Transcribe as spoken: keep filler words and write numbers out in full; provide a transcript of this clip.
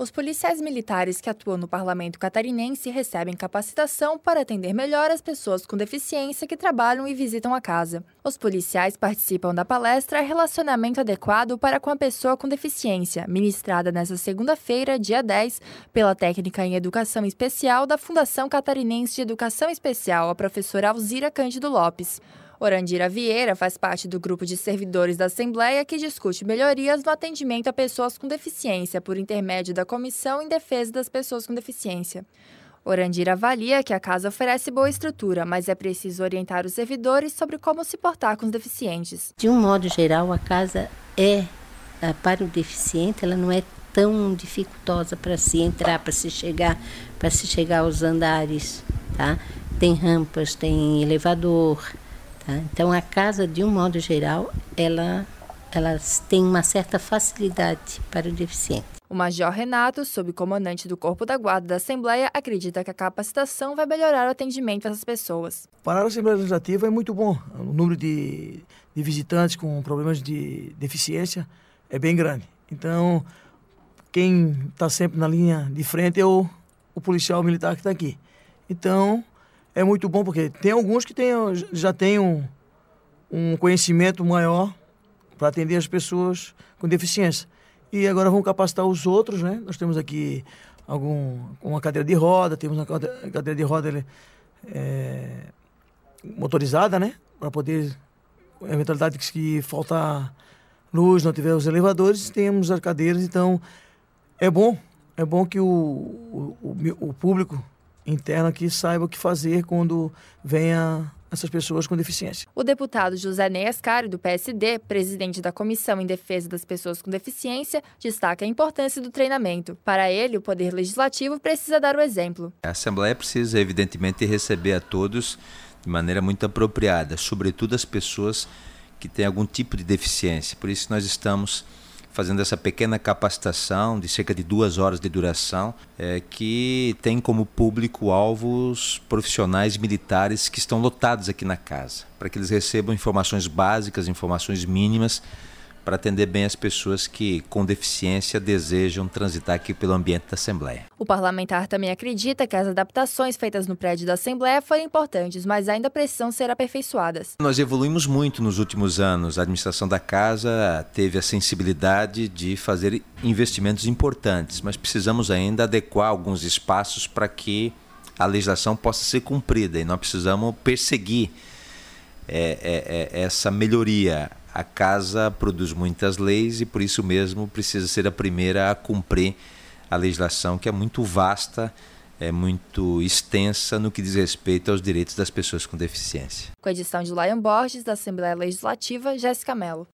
Os policiais militares que atuam no parlamento catarinense recebem capacitação para atender melhor as pessoas com deficiência que trabalham e visitam a casa. Os policiais participam da palestra Relacionamento Adequado para com a Pessoa com Deficiência, ministrada nesta segunda-feira, dia dez, pela técnica em Educação Especial da Fundação Catarinense de Educação Especial, a professora Alzira Cândido Lopes. Orandira Vieira faz parte do grupo de servidores da Assembleia que discute melhorias no atendimento a pessoas com deficiência por intermédio da Comissão em Defesa das Pessoas com Deficiência. Orandira avalia que a casa oferece boa estrutura, mas é preciso orientar os servidores sobre como se portar com os deficientes. De um modo geral, a casa é, para o deficiente, ela não é tão dificultosa para se entrar, para se chegar, para se chegar aos andares, tá? Tem rampas, tem elevador. Tá? Então, a casa, de um modo geral, ela, ela tem uma certa facilidade para o deficiente. O Major Renato, subcomandante do Corpo da Guarda da Assembleia, acredita que a capacitação vai melhorar o atendimento às pessoas. Para a Assembleia Legislativa é muito bom. O número de, de visitantes com problemas de deficiência é bem grande. Então, quem está sempre na linha de frente é o, o policial militar que está aqui. Então, é muito bom porque tem alguns que tem, já têm um, um conhecimento maior para atender as pessoas com deficiência. E agora vamos capacitar os outros, né? Nós temos aqui algum, uma cadeira de roda, temos uma cadeira de roda é, motorizada, né? Para poder, a eventualidade que faltar luz, não tiver os elevadores, temos as cadeiras. Então, é bom, é bom que o, o, o, o público interno aqui saiba o que fazer quando venha essas pessoas com deficiência. O deputado José Ney Ascari, do P S D, presidente da Comissão em Defesa das Pessoas com Deficiência, destaca a importância do treinamento. Para ele, o Poder Legislativo precisa dar o exemplo. A Assembleia precisa, evidentemente, receber a todos de maneira muito apropriada, sobretudo as pessoas que têm algum tipo de deficiência. Por isso nós estamos fazendo essa pequena capacitação de cerca de duas horas de duração, é, que tem como público-alvo os profissionais militares que estão lotados aqui na casa, para que eles recebam informações básicas, informações mínimas, para atender bem as pessoas que, com deficiência, desejam transitar aqui pelo ambiente da Assembleia. O parlamentar também acredita que as adaptações feitas no prédio da Assembleia foram importantes, mas ainda precisam ser aperfeiçoadas. Nós evoluímos muito nos últimos anos. A administração da casa teve a sensibilidade de fazer investimentos importantes, mas precisamos ainda adequar alguns espaços para que a legislação possa ser cumprida e nós precisamos perseguir é, é, é, essa melhoria. A casa produz muitas leis e, por isso mesmo, precisa ser a primeira a cumprir a legislação, que é muito vasta, é muito extensa no que diz respeito aos direitos das pessoas com deficiência. Com a edição de Lion Borges, da Assembleia Legislativa, Jéssica Mello.